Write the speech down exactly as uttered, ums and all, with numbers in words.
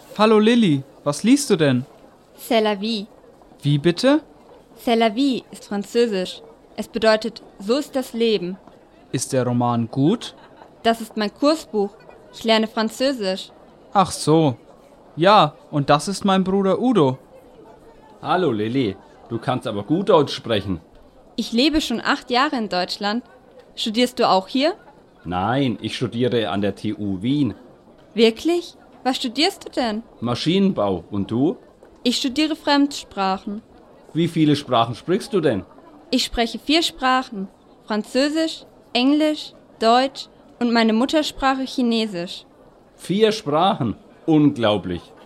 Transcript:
Hallo Lilly, was liest du denn? C'est la vie. Wie bitte? C'est la vie ist französisch. Es bedeutet, so ist das Leben. Ist der Roman gut? Das ist mein Kursbuch. Ich lerne Französisch. Ach so. Ja, und das ist mein Bruder Udo. Hallo Lilly, du kannst aber gut Deutsch sprechen. Ich lebe schon acht Jahre in Deutschland. Studierst du auch hier? Nein, ich studiere an der T U Wien. Wirklich? Was studierst du denn? Maschinenbau. Und du? Ich studiere Fremdsprachen. Wie viele Sprachen sprichst du denn? Ich spreche vier Sprachen. Französisch, Englisch, Deutsch und meine Muttersprache Chinesisch. Vier Sprachen? Unglaublich.